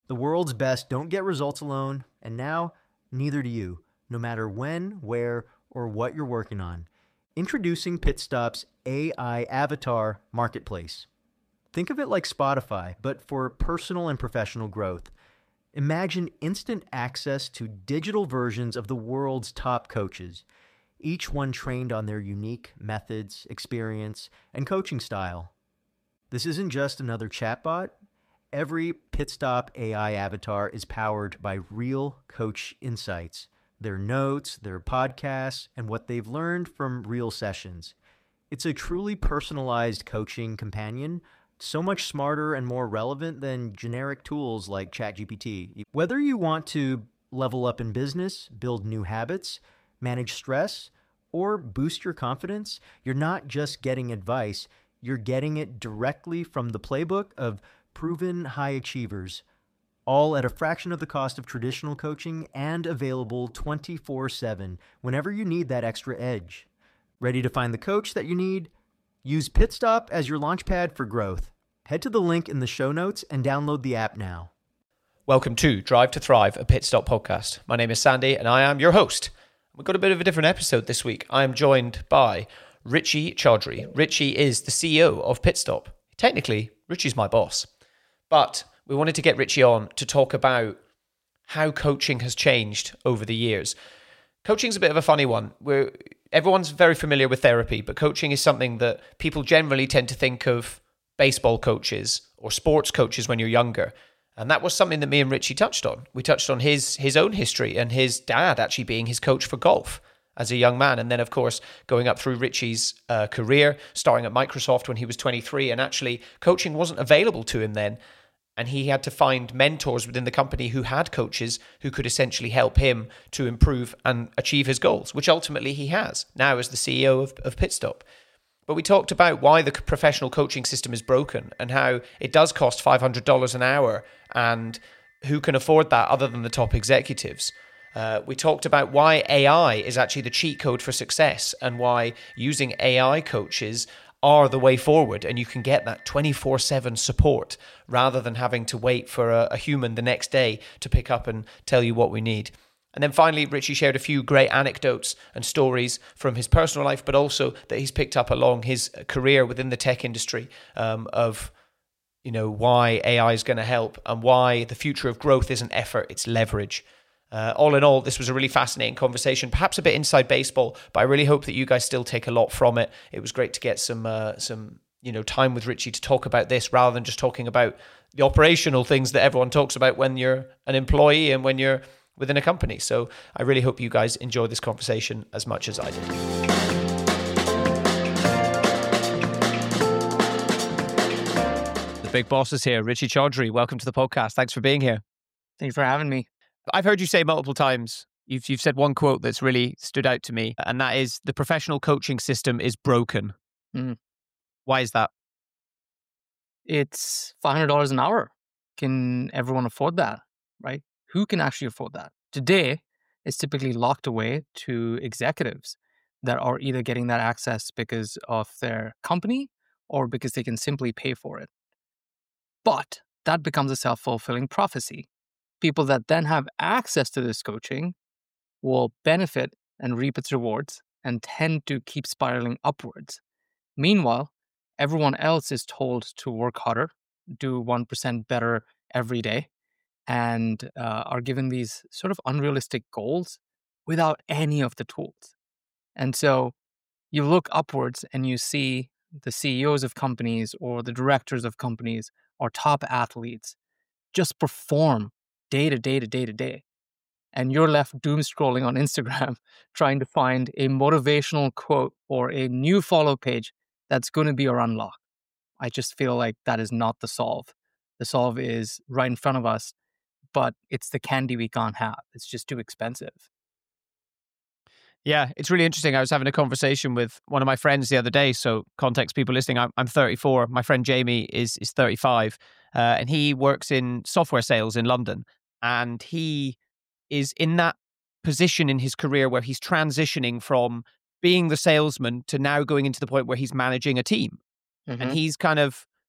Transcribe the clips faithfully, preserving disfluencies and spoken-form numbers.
The world's best don't get results alone, and now neither do you, no matter when, where, or what you're working on. Introducing Pitstop's A I Avatar Marketplace. Think of it like Spotify, but for personal and professional growth. Imagine instant access to digital versions of the world's top coaches, each one trained on their unique methods, experience, and coaching style. This isn't just another chatbot. Every Pitstop A I avatar is powered by real coach insights, their notes, their podcasts, and what they've learned from real sessions. It's a truly personalized coaching companion, so much smarter and more relevant than generic tools like ChatGPT. Whether you want to level up in business, build new habits, manage stress, or boost your confidence, you're not just getting advice, you're getting it directly from the playbook of proven high achievers, all at a fraction of the cost of traditional coaching and available twenty-four seven whenever you need that extra edge. Ready to find the coach that you need? Use Pitstop as your launchpad for growth. Head to the link in the show notes and download the app now. Welcome to Drive to Thrive, a Pitstop podcast. My name is Sandy and I am your host. We've got a bit of a different episode this week. I am joined by Richie Chaudhry. Richie is the C E O of Pitstop. Technically, Richie's my boss. But we wanted to get Richie on to talk about how coaching has changed over the years. Coaching's a bit of a funny one. We're, everyone's very familiar with therapy, but coaching is something that people generally tend to think of baseball coaches or sports coaches when you're younger. And that was something that me and Richie touched on. We touched on his his own history and his dad actually being his coach for golf as a young man. And then, of course, going up through Richie's uh, career, starting at Microsoft when he was twenty-three. And actually, coaching wasn't available to him then. And he had to find mentors within the company who had coaches who could essentially help him to improve and achieve his goals, which ultimately he has now as the C E O of, of Pitstop. But we talked about why the professional coaching system is broken and how it does cost five hundred dollars an hour and who can afford that other than the top executives. Uh, we talked about why A I is actually the cheat code for success and why using A I coaches are the way forward, and you can get that twenty-four seven support rather than having to wait for a, a human the next day to pick up and tell you what we need. And then finally, Richie shared a few great anecdotes and stories from his personal life, but also that he's picked up along his career within the tech industry um, of, you know, why A I is going to help and why the future of growth isn't effort, it's leverage. Uh, all in all, this was a really fascinating conversation, perhaps a bit inside baseball, but I really hope that you guys still take a lot from it. It was great to get some, uh, some, you know, time with Richie to talk about this rather than just talking about the operational things that everyone talks about when you're an employee and when you're within a company. So I really hope you guys enjoy this conversation as much as I did. The big boss is here, Richie Chaudhry. Welcome to the podcast. Thanks for being here. Thanks for having me. I've heard you say multiple times, you've you've said one quote that's really stood out to me, and that is the professional coaching system is broken. Mm. Why is that? It's five hundred dollars an hour. Can everyone afford that, right? Who can actually afford that? Today, it's typically locked away to executives that are either getting that access because of their company or because they can simply pay for it. But that becomes a self-fulfilling prophecy. People that then have access to this coaching will benefit and reap its rewards and tend to keep spiraling upwards. Meanwhile, everyone else is told to work harder, do one percent better every day, and uh, are given these sort of unrealistic goals without any of the tools. And so you look upwards and you see the C E Os of companies or the directors of companies or top athletes just perform day to day to day to day. And you're left doom scrolling on Instagram trying to find a motivational quote or a new follow page that's going to be your unlock. I just feel like that is not the solve. The solve is right in front of us, but it's the candy we can't have. It's just too expensive. Yeah, it's really interesting. I was having a conversation with one of my friends the other day. So context, people listening, I'm, I'm thirty-four. My friend Jamie is is thirty-five, uh, and he works in software sales in London. And he is in that position in his career where he's transitioning from being the salesman to now going into the point where he's managing a team. Mm-hmm. And he's kind of,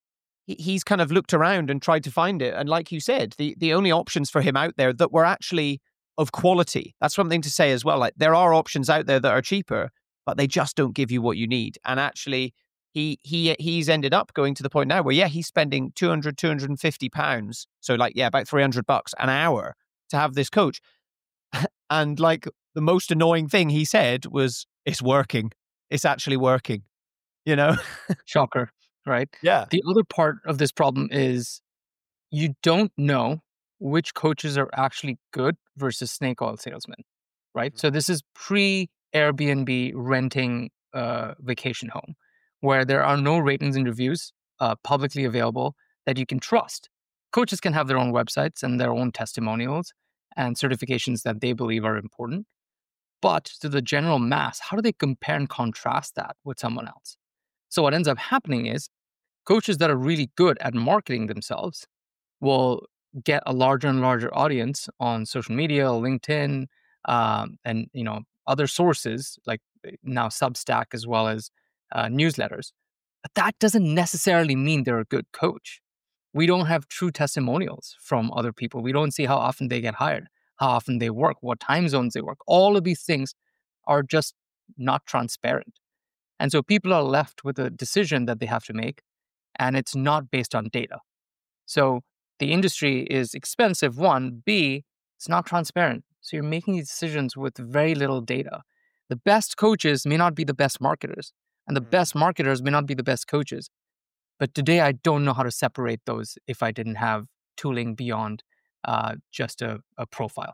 he, he's kind of looked around and tried to find it. And like you said, the, the only options for him out there that were actually of quality. That's something to say as well. Like there are options out there that are cheaper, but they just don't give you what you need. And actually, he he he's ended up going to the point now where, yeah, he's spending two hundred, two hundred fifty pounds. So like, yeah, about three hundred bucks an hour to have this coach. And like the most annoying thing he said was, it's working. It's actually working, you know? Shocker, right? Yeah. The other part of this problem is you don't know which coaches are actually good versus snake oil salesmen, right? Mm-hmm. So this is pre-Airbnb renting a vacation home where there are no ratings and reviews uh, publicly available that you can trust. Coaches can have their own websites and their own testimonials and certifications that they believe are important. But to the general mass, how do they compare and contrast that with someone else? So what ends up happening is coaches that are really good at marketing themselves will get a larger and larger audience on social media, LinkedIn, um, and you know other sources like now Substack as well as uh, newsletters. But that doesn't necessarily mean they're a good coach. We don't have true testimonials from other people. We don't see how often they get hired, how often they work, what time zones they work. All of these things are just not transparent. And so people are left with a decision that they have to make, and it's not based on data. So the industry is expensive, one. B, it's not transparent. So you're making these decisions with very little data. The best coaches may not be the best marketers, and the best marketers may not be the best coaches. But today, I don't know how to separate those if I didn't have tooling beyond uh, just a, a profile.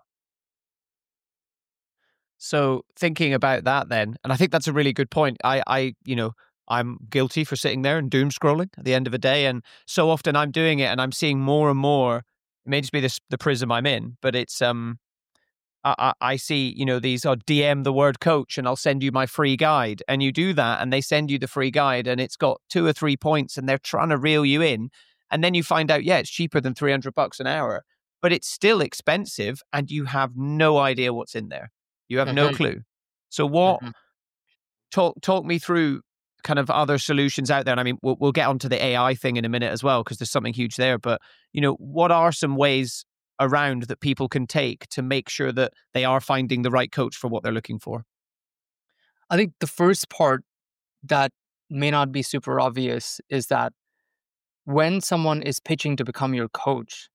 So thinking about that then, and I think that's a really good point. I, I, you know, I'm guilty for sitting there and doom scrolling at the end of a day. And so often I'm doing it and I'm seeing more and more, it may just be this, the prism I'm in, but it's, um, I, I see, you know, these are D M the word coach and I'll send you my free guide. And you do that and they send you the free guide and it's got two or three points and they're trying to reel you in. And then you find out, yeah, it's cheaper than three hundred bucks an hour, but it's still expensive and you have no idea what's in there. You have mm-hmm. no clue. So what, mm-hmm. talk, talk me through kind of other solutions out there. And I mean, we'll, we'll get onto the A I thing in a minute as well, because there's something huge there. But, you know, what are some ways around that people can take to make sure that they are finding the right coach for what they're looking for? I think the first part that may not be super obvious is that when someone is pitching to become your coach,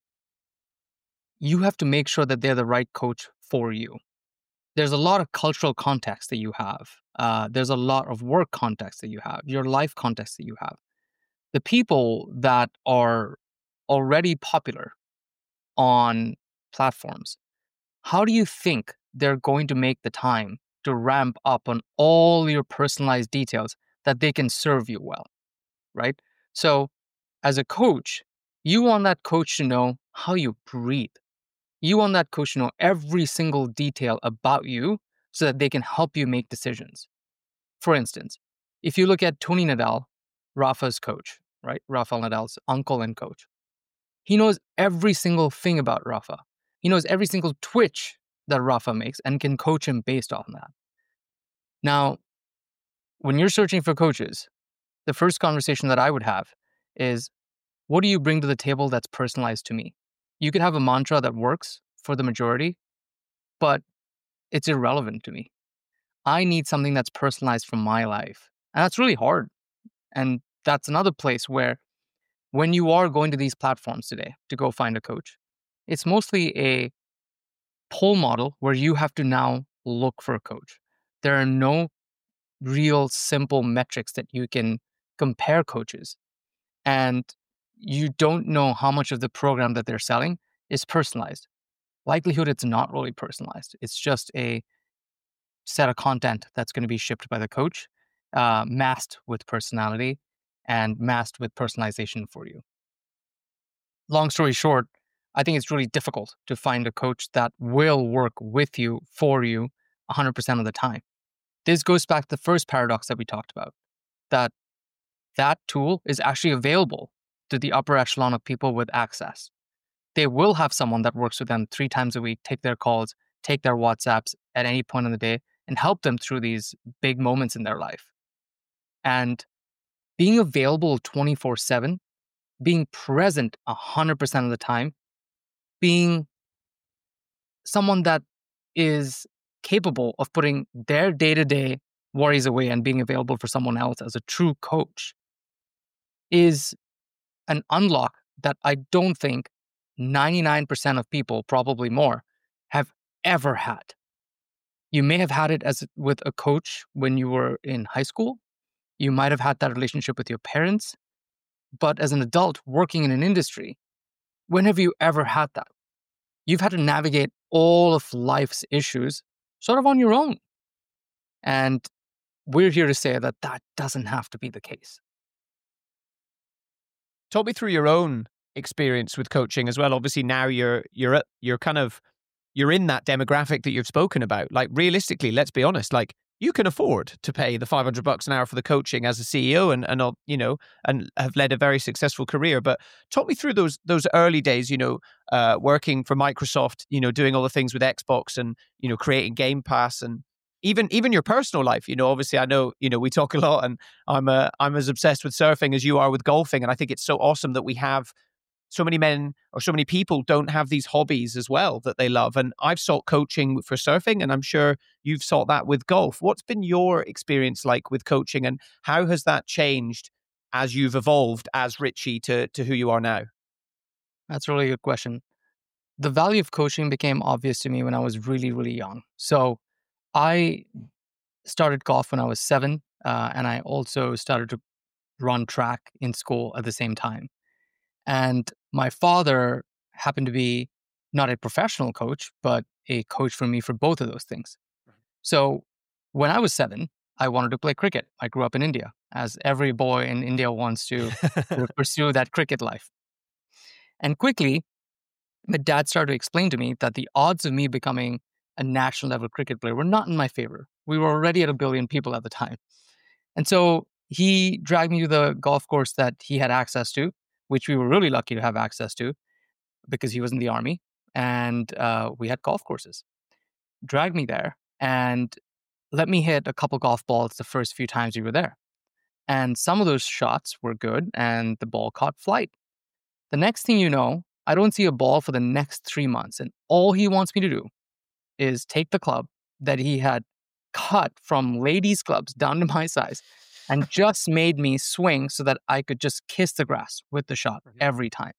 you have to make sure that they're the right coach for you. There's a lot of cultural context that you have. Uh, there's a lot of work context that you have, your life context that you have. The people that are already popular on platforms, how do you think they're going to make the time to ramp up on all your personalized details that they can serve you well, right? So as a coach, you want that coach to know how you breathe. You want that coach to know every single detail about you so that they can help you make decisions. For instance, if you look at Tony Nadal, Rafa's coach, right? Rafael Nadal's uncle and coach. He knows every single thing about Rafa. He knows every single twitch that Rafa makes and can coach him based on that. Now, when you're searching for coaches, the first conversation that I would have is, what do you bring to the table that's personalized to me? You could have a mantra that works for the majority, but it's irrelevant to me. I need something that's personalized for my life. And that's really hard. And that's another place where when you are going to these platforms today to go find a coach, it's mostly a pull model where you have to now look for a coach. There are no real simple metrics that you can compare coaches. And you don't know how much of the program that they're selling is personalized. Likelihood it's not really personalized. It's just a set of content that's going to be shipped by the coach, uh, masked with personality and masked with personalization for you. Long story short, I think it's really difficult to find a coach that will work with you, for you, one hundred percent of the time. This goes back to the first paradox that we talked about, that that tool is actually available to the upper echelon of people with access. They will have someone that works with them three times a week, take their calls, take their WhatsApps at any point in the day, and help them through these big moments in their life. And being available twenty-four seven being present one hundred percent of the time, being someone that is capable of putting their day-to-day worries away and being available for someone else as a true coach is an unlock that I don't think ninety-nine percent of people, probably more, have ever had. You may have had it as with a coach when you were in high school. You might have had that relationship with your parents. But as an adult working in an industry, when have you ever had that? You've had to navigate all of life's issues sort of on your own. And we're here to say that that doesn't have to be the case. Talk me through your own experience with coaching as well. Obviously, now you're you're at, you're kind of you're in that demographic that you've spoken about. Like, realistically, let's be honest. Like, you can afford to pay the five hundred bucks an hour for the coaching as a C E O, and and you know, and have led a very successful career. But talk me through those those early days. You know, uh, working for Microsoft. You know, doing all the things with Xbox, and you know, creating Game Pass, and even even your personal life. You know, obviously, I know you know we talk a lot, and I'm uh, I'm as obsessed with surfing as you are with golfing, and I think it's so awesome that we have so many men or so many people don't have these hobbies as well that they love. And I've sought coaching for surfing, and I'm sure you've sought that with golf. What's been your experience like with coaching, and how has that changed as you've evolved as Richie to, to who you are now? That's a really good question. The value of coaching became obvious to me when I was really, really young. So I started golf when I was seven, uh, and I also started to run track in school at the same time. And my father happened to be not a professional coach, but a coach for me for both of those things. So when I was seven, I wanted to play cricket. I grew up in India, as every boy in India wants to pursue that cricket life. And quickly, my dad started to explain to me that the odds of me becoming a national level cricket player were not in my favor. We were already at a billion people at the time. And so he dragged me to the golf course that he had access to, which we were really lucky to have access to because he was in the army, and uh, we had golf courses. Dragged me there and let me hit a couple golf balls the first few times we were there. And some of those shots were good, and the ball caught flight. The next thing you know, I don't see a ball for the next three months. And all he wants me to do is take the club that he had cut from ladies' clubs down to my size and just made me swing so that I could just kiss the grass with the shot every time.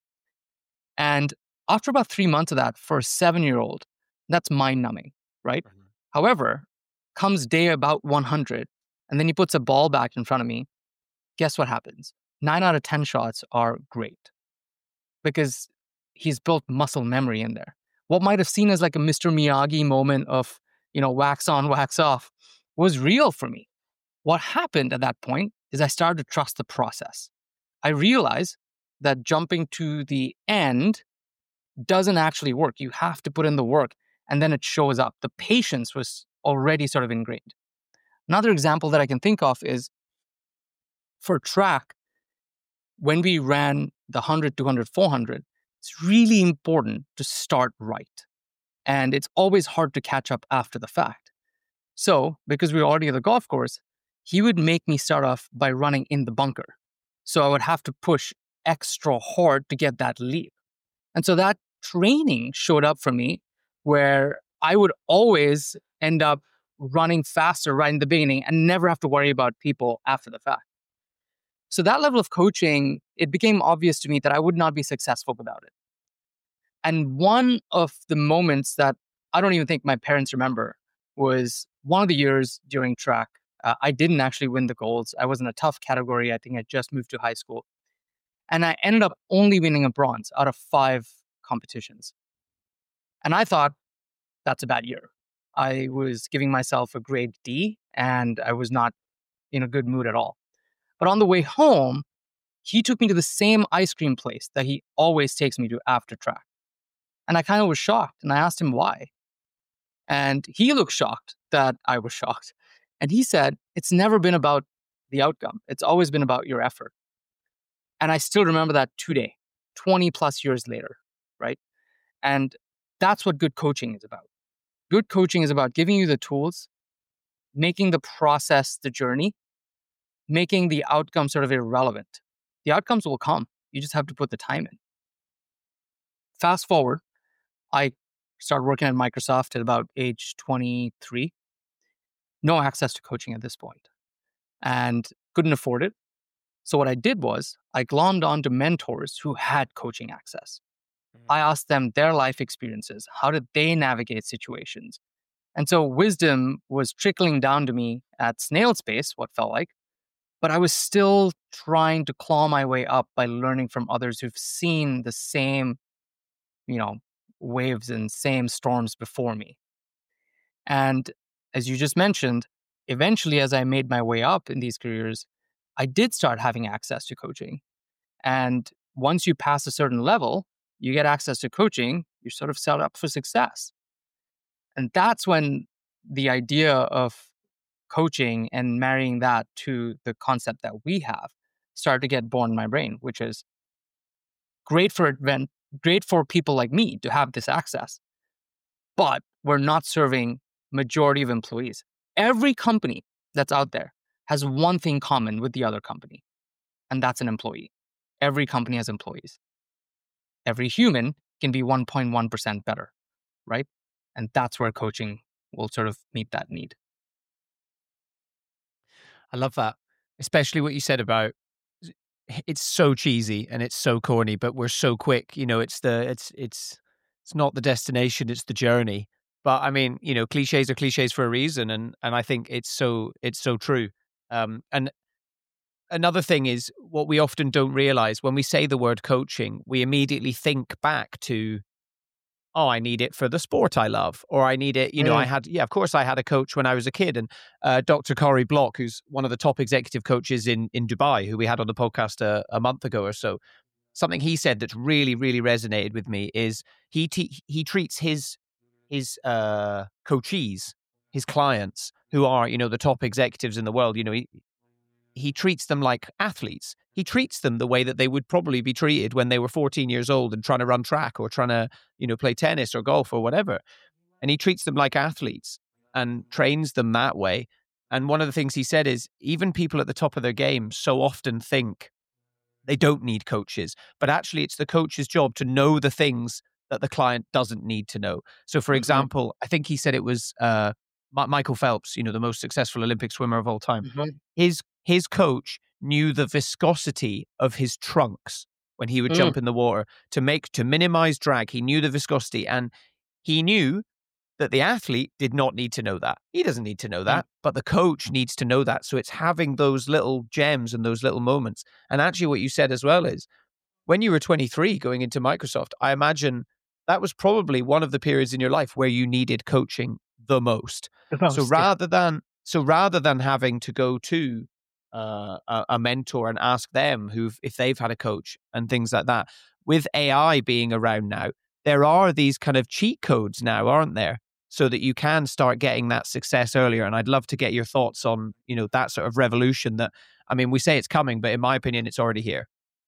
And after about three months of that, for a seven-year-old, that's mind-numbing, right? Mm-hmm. However, comes day about one hundred, and then he puts a ball back in front of me. Guess what happens? Nine out of ten shots are great because he's built muscle memory in there. What might have seen as like a Mister Miyagi moment of, you know, wax on, wax off was real for me. What happened at that point is I started to trust the process. I realized that jumping to the end doesn't actually work. You have to put in the work, and then it shows up. The patience was already sort of ingrained. Another example that I can think of is for track, when we ran the one hundred, two hundred, four hundred, it's really important to start right. And it's always hard to catch up after the fact. So, because we were already at the golf course, he would make me start off by running in the bunker. So I would have to push extra hard to get that leap. And so that training showed up for me where I would always end up running faster right in the beginning and never have to worry about people after the fact. So that level of coaching, it became obvious to me that I would not be successful without it. And one of the moments that I don't even think my parents remember was one of the years during track. Uh, I didn't actually win the golds. I was in a tough category. I think I just moved to high school. And I ended up only winning a bronze out of five competitions. And I thought, that's a bad year. I was giving myself a grade D, and I was not in a good mood at all. But on the way home, he took me to the same ice cream place that he always takes me to after track. And I kind of was shocked, and I asked him why. And he looked shocked that I was shocked. And he said, it's never been about the outcome. It's always been about your effort. And I still remember that today, twenty plus years later, right? And that's what good coaching is about. Good coaching is about giving you the tools, making the process the journey, making the outcome sort of irrelevant. The outcomes will come. You just have to put the time in. Fast forward, I started working at Microsoft at about age twenty-three. No access to coaching at this point and couldn't afford it. So what I did was I glommed onto mentors who had coaching access. I asked them their life experiences. How did they navigate situations? And so wisdom was trickling down to me at snail's pace, what felt like, but I was still trying to claw my way up by learning from others who've seen the same, you know, waves and same storms before me. And as you just mentioned, eventually, as I made my way up in these careers, I did start having access to coaching. And once you pass a certain level, you get access to coaching, you're sort of set up for success. And that's when the idea of coaching and marrying that to the concept that we have started to get born in my brain, which is great for event, great for people like me to have this access. But we're not serving majority of employees. Every company that's out there has one thing common with the other company, and that's an employee. Every company has employees. Every human can be one point one percent better, right? And that's where coaching will sort of meet that need. I love that, especially what you said about it's so cheesy and it's so corny, but we're so quick. You know, it's the it's it's it's not the destination, it's the journey. But I mean, you know, cliches are cliches for a reason, and and I think it's so it's so true. Um, and another thing is what we often don't realize when we say the word coaching, we immediately think back to, oh, I need it for the sport I love, or I need it, you know, Mm. I had, yeah, of course I had a coach when I was a kid, and uh, Doctor Corey Block, who's one of the top executive coaches in, in Dubai, who we had on the podcast a, a month ago or so, something he said that's really, really resonated with me is he te- he treats his, his uh, coachees, his clients, who are, you know, the top executives in the world, you know, he, he treats them like athletes. He treats them the way that they would probably be treated when they were fourteen years old and trying to run track or trying to, you know, play tennis or golf or whatever. And he treats them like athletes and trains them that way. And one of the things he said is even people at the top of their game so often think they don't need coaches, but actually it's the coach's job to know the things that the client doesn't need to know. So for Mhm. example, I think he said it was uh, Ma- Michael Phelps, you know, the most successful Olympic swimmer of all time. Mhm. His his coach knew the viscosity of his trunks when he would Mm. jump in the water to make to minimize drag. He knew the viscosity, and he knew that the athlete did not need to know that. He doesn't need to know that, but the coach needs to know that. So it's having those little gems and those little moments. And actually what you said as well is when you were twenty-three going into Microsoft, I imagine that was probably one of the periods in your life where you needed coaching the most. The So most, yeah. rather than so rather than having to go to uh, a, a mentor and ask them who if they've had a coach and things like that, with A I being around now, there are these kind of cheat codes now, aren't there? So that you can start getting that success earlier. And I'd love to get your thoughts on, you know, that sort of revolution that, I mean, we say it's coming, but in my opinion, it's already here.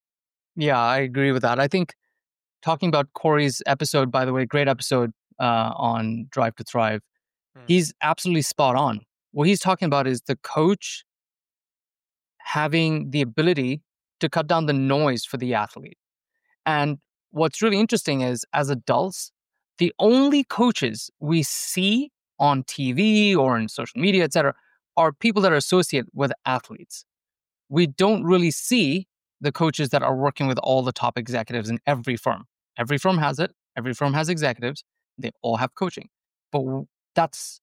Yeah, I agree with that. I think talking about Corey's episode, by the way, great episode uh, on Drive to Thrive, Hmm. he's absolutely spot on. What he's talking about is the coach having the ability to cut down the noise for the athlete. And what's really interesting is as adults, the only coaches we see on T V or in social media, et cetera, are people that are associated with athletes. We don't really see the coaches that are working with all the top executives in every firm. Every firm has it. Every firm has executives. They all have coaching. But w- that's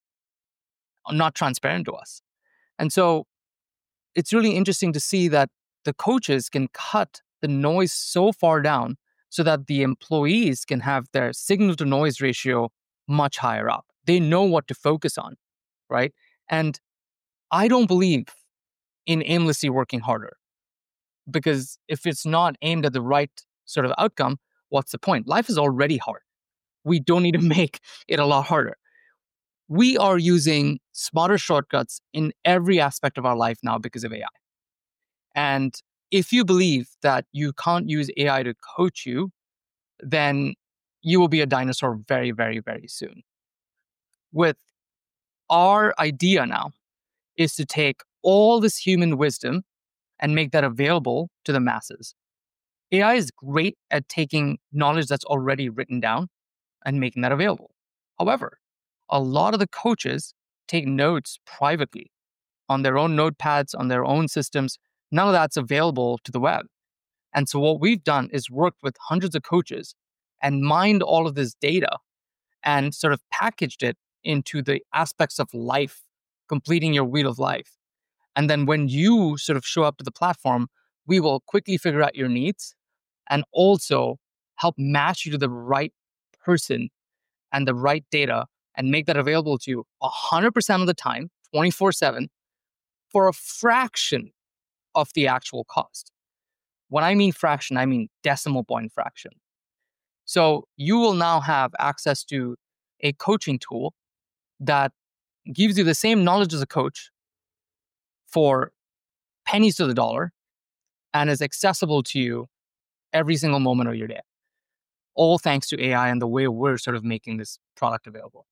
not transparent to us. And so it's really interesting to see that the coaches can cut the noise so far down so that the employees can have their signal to noise ratio much higher up. They know what to focus on, right? And I don't believe in aimlessly working harder because if it's not aimed at the right sort of outcome, what's the point? Life is already hard. We don't need to make it a lot harder. We are using smarter shortcuts in every aspect of our life now because of A I. And if you believe that you can't use A I to coach you, then you will be a dinosaur very, very, very soon. With our idea now is to take all this human wisdom and make that available to the masses. A I is great at taking knowledge that's already written down and making that available. However, a lot of the coaches take notes privately on their own notepads, on their own systems. None of that's available to the web. And so what we've done is worked with hundreds of coaches and mined all of this data and sort of packaged it into the aspects of life, completing your wheel of life. And then when you sort of show up to the platform, we will quickly figure out your needs and also help match you to the right person and the right data and make that available to you one hundred percent of the time, twenty-four seven, for a fraction of the actual cost. When I mean fraction, I mean decimal point fraction. So you will now have access to a coaching tool that gives you the same knowledge as a coach for pennies to the dollar and is accessible to you every single moment of your day. All thanks to A I and the way we're sort of making this product available.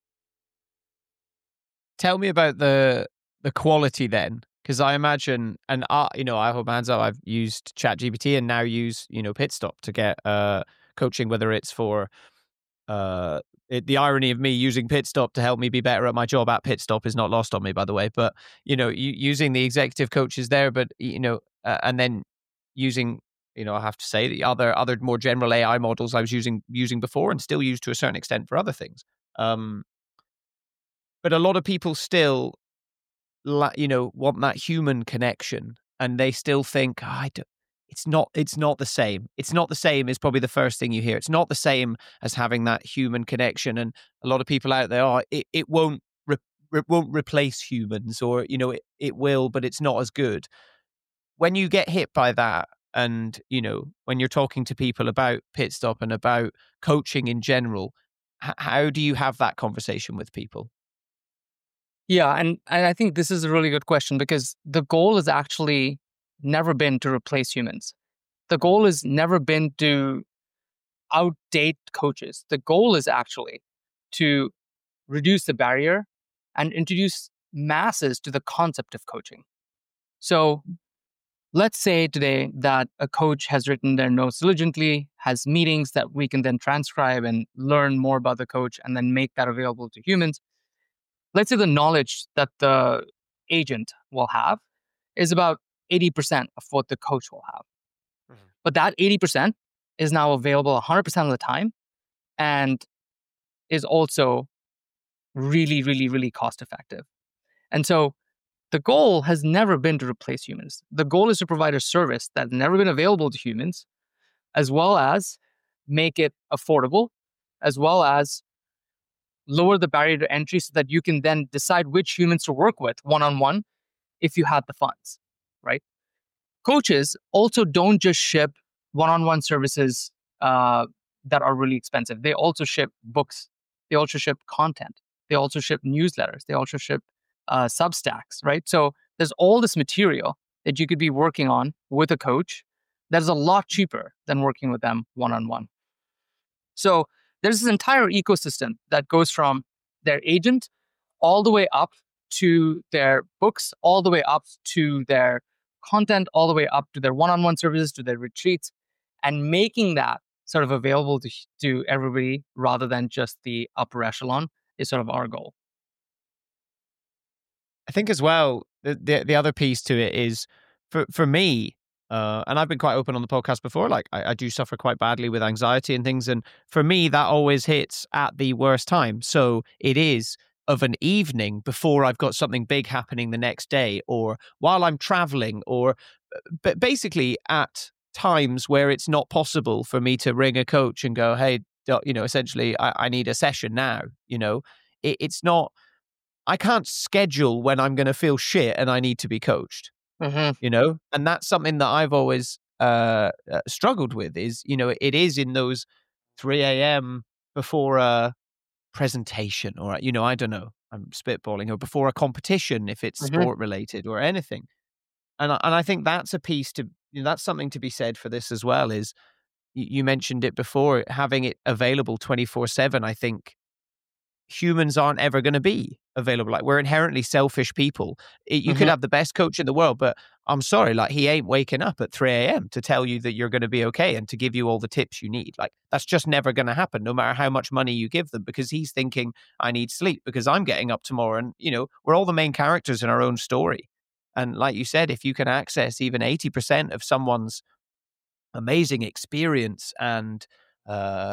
Tell me about the the quality then, because I imagine, and I, you know, I hold my hands up. I've used ChatGPT and now use, you know, Pitstop to get uh, coaching, whether it's for uh, it, the irony of me using Pitstop to help me be better at my job at Pitstop is not lost on me, by the way. But you know, you, using the executive coaches there, but you know, uh, and then using, you know, I have to say the other other more general A I models I was using using before and still use to a certain extent for other things. Um, But a lot of people still, you know, want that human connection, and they still think, oh, I don't, it's not, it's not the same. It's not the same is probably the first thing you hear. It's not the same as having that human connection. And a lot of people out there, oh, it, it won't, re- it won't replace humans, or, you know, it, it will, but it's not as good. When you get hit by that, and, you know, when you're talking to people about Pitstop and about coaching in general, h- how do you have that conversation with people? Yeah, and, and I think this is a really good question, because the goal has actually never been to replace humans. The goal has never been to outdate coaches. The goal is actually to reduce the barrier and introduce masses to the concept of coaching. So let's say today that a coach has written their notes diligently, has meetings that we can then transcribe and learn more about the coach and then make that available to humans. Let's say the knowledge that the agent will have is about eighty percent of what the coach will have. Mm-hmm. But that eighty percent is now available one hundred percent of the time and is also really, really, really cost effective. And so the goal has never been to replace humans. The goal is to provide a service that's never been available to humans, as well as make it affordable, as well as lower the barrier to entry so that you can then decide which humans to work with one-on-one if you had the funds, right? Coaches also don't just ship one-on-one services uh, that are really expensive. They also ship books. They also ship content. They also ship newsletters. They also ship uh, Substacks, right? So there's all this material that you could be working on with a coach that is a lot cheaper than working with them one-on-one. So there's this entire ecosystem that goes from their agent all the way up to their books, all the way up to their content, all the way up to their one-on-one services, to their retreats, and making that sort of available to, to everybody rather than just the upper echelon is sort of our goal. I think as well, the, the, the other piece to it is, for, for me, Uh, and I've been quite open on the podcast before, like I, I do suffer quite badly with anxiety and things. And for me, that always hits at the worst time. So it is of an evening before I've got something big happening the next day, or while I'm traveling, or but basically at times where it's not possible for me to ring a coach and go, hey, you know, essentially I, I need a session now. You know, it, it's not, I can't schedule when I'm going to feel shit and I need to be coached. Mm-hmm. You know, and that's something that I've always uh, uh, struggled with is, you know, it is in those three a.m. before a presentation, or, you know, I don't know, I'm spitballing, or before a competition, if it's mm-hmm. sport related or anything. And, and I think that's a piece to, you know, that's something to be said for this as well, is you mentioned it before, having it available twenty-four seven, I think humans aren't ever going to be available. Like, we're inherently selfish people. It, you Mhm. could have the best coach in the world, but I'm sorry, like, he ain't waking up at three a.m. to tell you that you're going to be okay and to give you all the tips you need. Like, that's just never going to happen, no matter how much money you give them, because he's thinking, I need sleep because I'm getting up tomorrow. And, you know, we're all the main characters in our own story. And like you said, if you can access even eighty percent of someone's amazing experience and uh,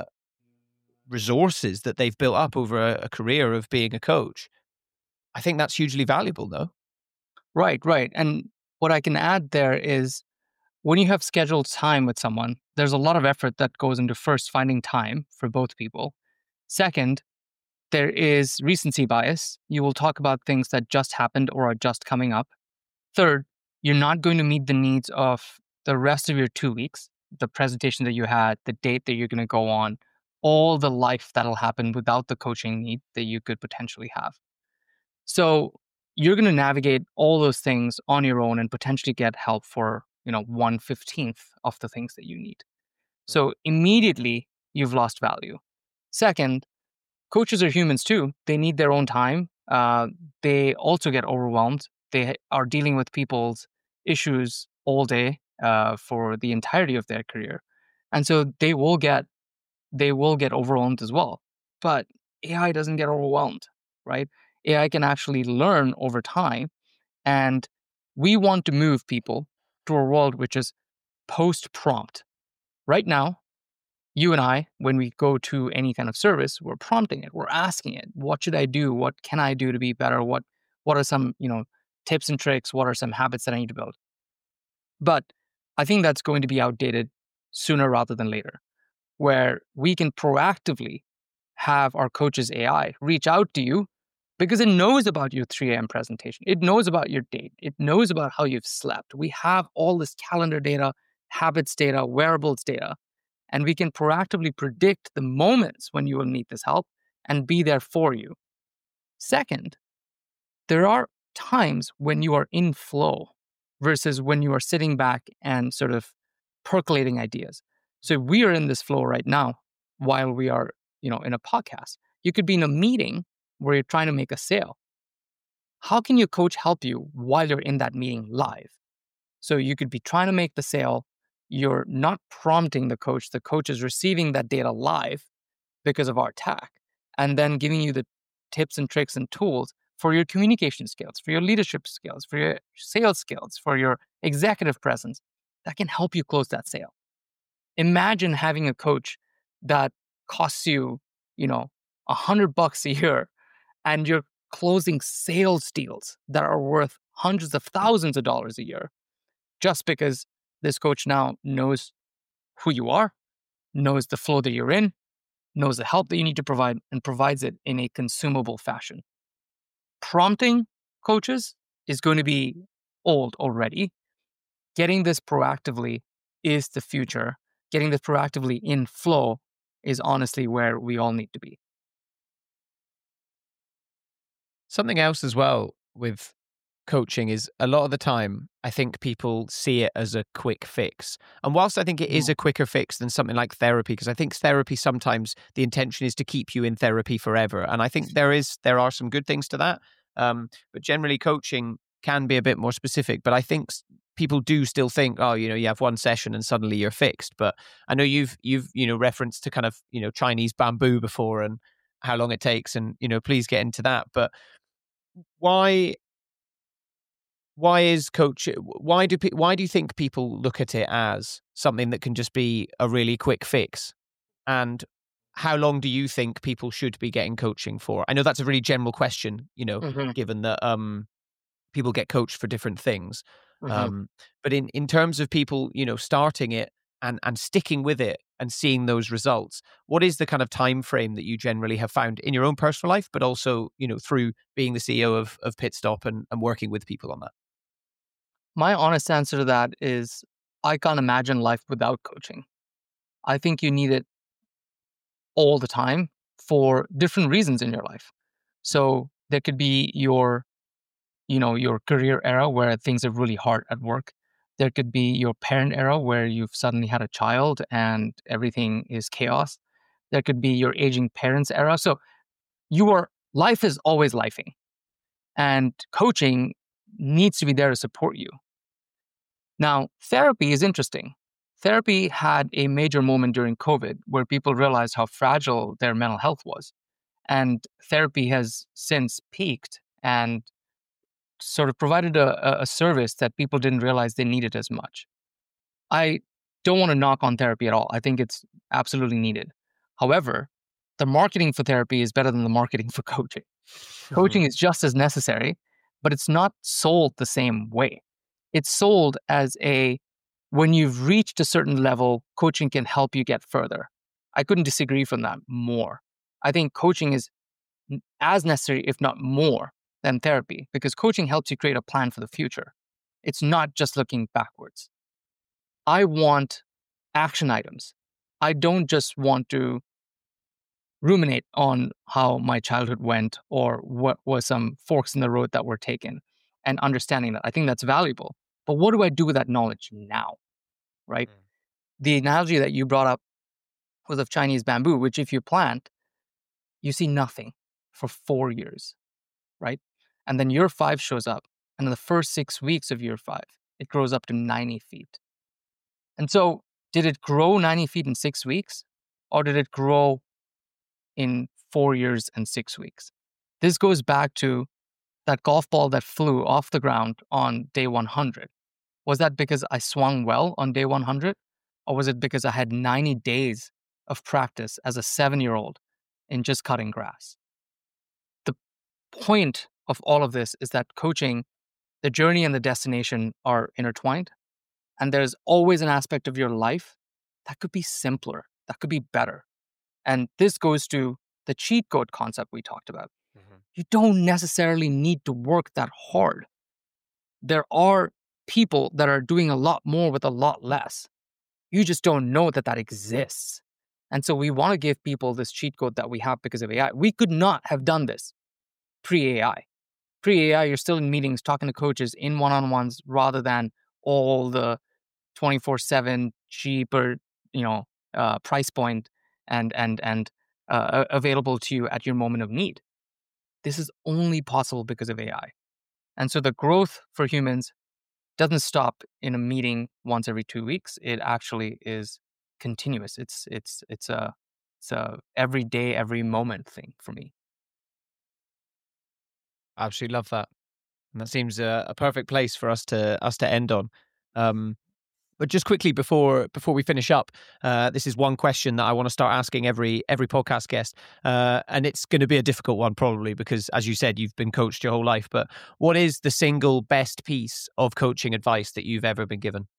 resources that they've built up over a, a career of being a coach, I think that's hugely valuable, though. Right, right. And what I can add there is when you have scheduled time with someone, there's a lot of effort that goes into first finding time for both people. Second, there is recency bias. You will talk about things that just happened or are just coming up. Third, you're not going to meet the needs of the rest of your two weeks, the presentation that you had, the date that you're going to go on, all the life that'll happen without the coaching need that you could potentially have. So you're going to navigate all those things on your own and potentially get help for, you know, one fifteenth of the things that you need. So immediately you've lost value. Second, coaches are humans too. They need their own time. Uh, they also get overwhelmed. They are dealing with people's issues all day uh, for the entirety of their career, and so they will get they will get overwhelmed as well. But A I doesn't get overwhelmed, right? A I can actually learn over time, and we want to move people to a world which is post-prompt. Right now, you and I, when we go to any kind of service, we're prompting it. We're asking it, what should I do? What can I do to be better? What what are some, you know, tips and tricks? What are some habits that I need to build? But I think that's going to be outdated sooner rather than later, where we can proactively have our coach's A I reach out to you because it knows about your three a.m. presentation. It knows about your date. It knows about how you've slept. We have all this calendar data, habits data, wearables data, and we can proactively predict the moments when you will need this help and be there for you. Second, there are times when you are in flow versus when you are sitting back and sort of percolating ideas. So we are in this flow right now while we are, you know, in a podcast. You could be in a meeting where you're trying to make a sale. How can your coach help you while you're in that meeting live? So you could be trying to make the sale. You're not prompting the coach. The coach is receiving that data live because of our tech and then giving you the tips and tricks and tools for your communication skills, for your leadership skills, for your sales skills, for your executive presence that can help you close that sale. Imagine having a coach that costs you, you know, a hundred bucks a year and you're closing sales deals that are worth hundreds of thousands of dollars a year just because this coach now knows who you are, knows the flow that you're in, knows the help that you need to provide, and provides it in a consumable fashion. Prompting coaches is going to be old already. Getting this proactively is the future. Getting this proactively in flow is honestly where we all need to be. Something else as well with coaching is a lot of the time, I think people see it as a quick fix. And whilst I think it is a quicker fix than something like therapy, because I think therapy sometimes the intention is to keep you in therapy forever. And I think there is there are some good things to that. Um, but generally coaching can be a bit more specific. But I think people do still think, oh, you know, you have one session and suddenly you're fixed. But I know you've you've, you know, referenced to kind of, you know, Chinese bamboo before and how long it takes. And, you know, please get into that. But why why is coach why do pe- why do you think people look at it as something that can just be a really quick fix? And how long do you think people should be getting coaching for? I know that's a really general question, you know, Mm-hmm. given that um people get coached for different things. Mm-hmm. Um but in in terms of people, you know, starting it and and sticking with it and seeing those results, what is the kind of time frame that you generally have found in your own personal life, but also, you know, through being the C E O of of Pitstop and, and working with people on that? My honest answer to that is I can't imagine life without coaching. I think you need it all the time for different reasons in your life. So there could be your, you know, your career era where things are really hard at work. There could be your parent era where you've suddenly had a child and everything is chaos. There could be your aging parents era. So you are, life is always lifing. And coaching needs to be there to support you. Now, therapy is interesting. Therapy had a major moment during COVID where people realized how fragile their mental health was. And therapy has since peaked and sort of provided a, a service that people didn't realize they needed as much. I don't want to knock on therapy at all. I think it's absolutely needed. However, the marketing for therapy is better than the marketing for coaching. Coaching is just as necessary, but it's not sold the same way. It's sold as a, when you've reached a certain level, coaching can help you get further. I couldn't disagree from that more. I think coaching is as necessary, if not more, than therapy, because coaching helps you create a plan for the future. It's not just looking backwards. I want action items. I don't just want to ruminate on how my childhood went or what were some forks in the road that were taken and understanding that. I think that's valuable. But what do I do with that knowledge now, right? Mm. The analogy that you brought up was of Chinese bamboo, which if you plant, you see nothing for four years, right? And then year five shows up. And in the first six weeks of year five, it grows up to ninety feet. And so did it grow ninety feet in six weeks? Or did it grow in four years and six weeks? This goes back to that golf ball that flew off the ground on day one hundred. Was that because I swung well on day one hundred? Or was it because I had ninety days of practice as a seven-year-old in just cutting grass? The point of all of this is that coaching, the journey and the destination are intertwined. And there's always an aspect of your life that could be simpler, that could be better. And this goes to the cheat code concept we talked about. Mm-hmm. You don't necessarily need to work that hard. There are people that are doing a lot more with a lot less. You just don't know that that exists. And so we want to give people this cheat code that we have because of A I. We could not have done this pre-A I. Pre-A I, you're still in meetings talking to coaches in one-on-ones rather than all the twenty-four seven cheaper, you know, uh, price point and and and uh, available to you at your moment of need. This is only possible because of A I. And so the growth for humans doesn't stop in a meeting once every two weeks. It actually is continuous. It's it's it's a it's a every day, every moment thing for me. I absolutely love that, and that seems a, a perfect place for us to us to end on. Um, But just quickly before before we finish up, uh, this is one question that I want to start asking every every podcast guest, uh, and it's going to be a difficult one probably because, as you said, you've been coached your whole life. But what is the single best piece of coaching advice that you've ever been given?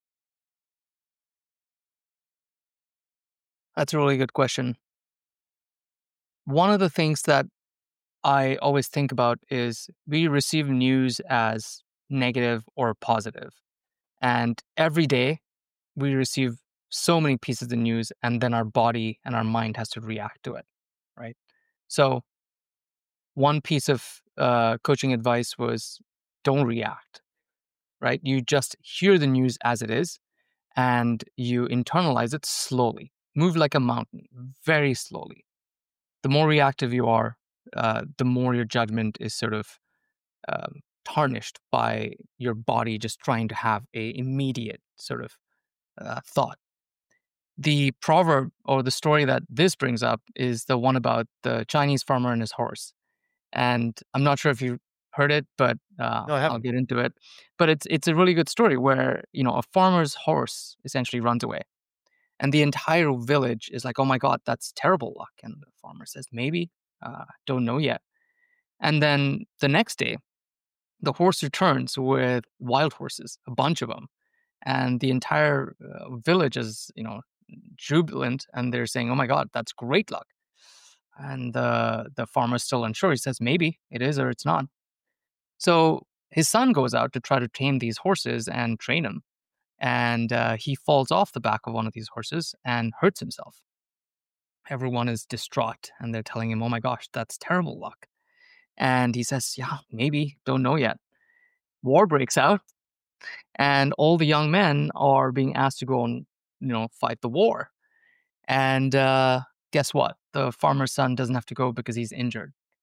That's a really good question. One of the things that I always think about is we receive news as negative or positive, and every day we receive so many pieces of news, and then our body and our mind has to react to it, right? So one piece of uh, coaching advice was don't react, right? You just hear the news as it is, and you internalize it slowly. Move like a mountain, very slowly. The more reactive you are, uh, the more your judgment is sort of um, tarnished by your body just trying to have a immediate sort of uh, thought. The proverb or the story that this brings up is the one about the Chinese farmer and his horse. And I'm not sure if you heard it, but uh, no, I haven't. I'll get into it. But it's it's a really good story where, you know, a farmer's horse essentially runs away. And the entire village is like, oh my God, that's terrible luck. And the farmer says, maybe, uh, don't know yet. And then the next day, the horse returns with wild horses, a bunch of them. And the entire uh, village is, you know, jubilant, and they're saying, oh my God, that's great luck. And the the farmer's still unsure. He says, maybe it is or it's not. So his son goes out to try to tame these horses and train them. And uh, he falls off the back of one of these horses and hurts himself. Everyone is distraught, and they're telling him, oh my gosh, that's terrible luck. And he says, yeah, maybe, don't know yet. War breaks out, and all the young men are being asked to go and, you know, fight the war. And uh, guess what? The farmer's son doesn't have to go because he's injured.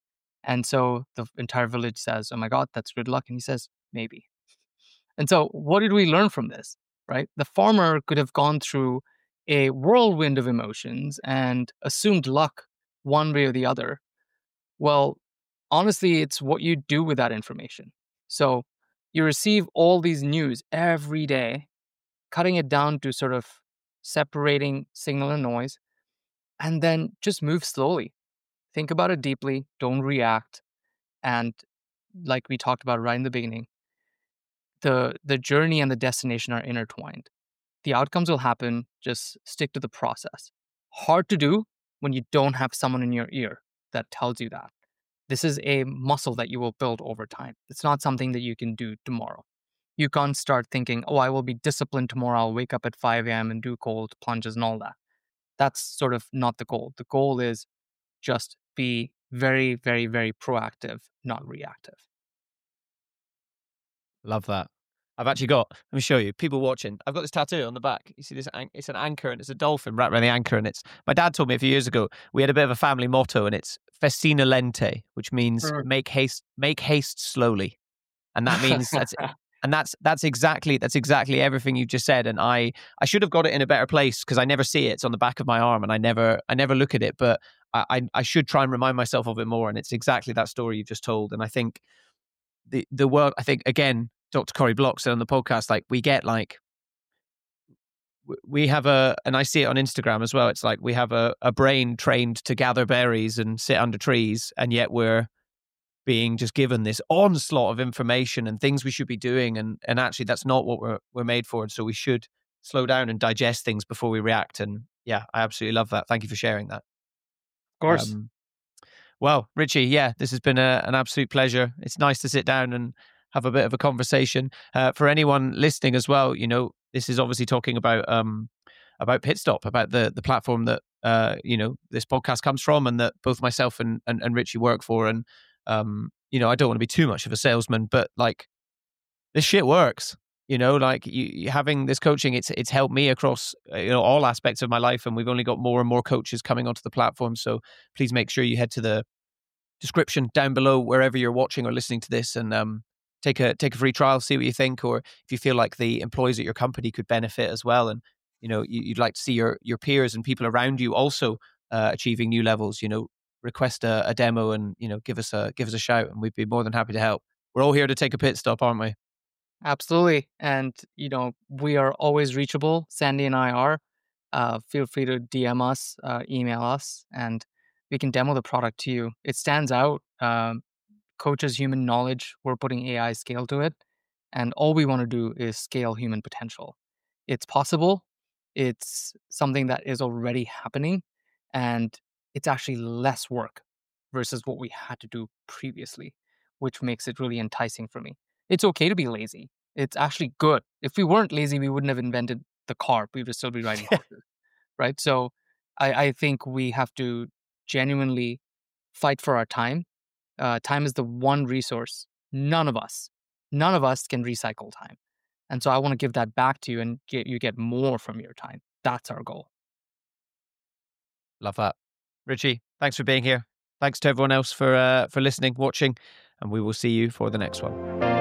And so the entire village says, oh my God, that's good luck. And he says, maybe. And so what did we learn from this, right? The farmer could have gone through a whirlwind of emotions and assumed luck one way or the other. Well, honestly, it's what you do with that information. So you receive all these news every day, cutting it down to sort of separating signal and noise, and then just move slowly. Think about it deeply, don't react. And like we talked about right in the beginning, the the journey and the destination are intertwined. The outcomes will happen, just stick to the process. Hard to do when you don't have someone in your ear that tells you that. This is a muscle that you will build over time. It's not something that you can do tomorrow. You can't start thinking, oh, I will be disciplined tomorrow. I'll wake up at five a.m. and do cold plunges and all that. That's sort of not the goal. The goal is just be very, very, very proactive, not reactive. Love that. I've actually got, let me show you, people watching. I've got this tattoo on the back. You see this? It's an anchor and it's a dolphin wrapped around the anchor. And it's, my dad told me a few years ago, we had a bit of a family motto and it's Festina Lente, which means mm. make haste, make haste slowly. And that means that's, and that's, that's exactly, that's exactly everything you just said. And I, I should have got it in a better place because I never see it. It's on the back of my arm and I never, I never look at it, but I, I, I should try and remind myself of it more. And it's exactly that story you just told. And I think the, the world, I think again, Doctor Corey Block said on the podcast, like we get like, we have a, and I see it on Instagram as well. It's like we have a, a brain trained to gather berries and sit under trees. And yet we're being just given this onslaught of information and things we should be doing. And, and actually that's not what we're, we're made for. And so we should slow down and digest things before we react. And yeah, I absolutely love that. Thank you for sharing that. Of course. Um, well, Richie, yeah, this has been a, an absolute pleasure. It's nice to sit down and have a bit of a conversation. Uh, for anyone listening as well, you know, this is obviously talking about um, about Pitstop, about the the platform that uh, you know this podcast comes from, and that both myself and and, and Richie work for. And um, you know, I don't want to be too much of a salesman, but like this shit works. You know, like you, you having this coaching, it's it's helped me across you know all aspects of my life, and we've only got more and more coaches coming onto the platform. So please make sure you head to the description down below wherever you're watching or listening to this, and um, take a take a free trial, see what you think, or if you feel like the employees at your company could benefit as well, and you know you, you'd like to see your your peers and people around you also uh, achieving new levels. You know, request a, a demo and you know give us a give us a shout, and we'd be more than happy to help. We're all here to take a pit stop, aren't we? Absolutely. And, you know, we are always reachable. Sandy and I are. Uh, feel free to D M us, uh, email us, and we can demo the product to you. It stands out. Um, coaches human knowledge. We're putting A I scale to it. And all we want to do is scale human potential. It's possible. It's something that is already happening. And it's actually less work versus what we had to do previously, which makes it really enticing for me. It's okay to be lazy. It's actually good. If we weren't lazy, we wouldn't have invented the car. We would still be riding horses, right? So I, I think we have to genuinely fight for our time. Uh, time is the one resource. None of us, none of us can recycle time. And so I want to give that back to you and get you get more from your time. That's our goal. Love that. Richie, thanks for being here. Thanks to everyone else for uh, for listening, watching, and we will see you for the next one.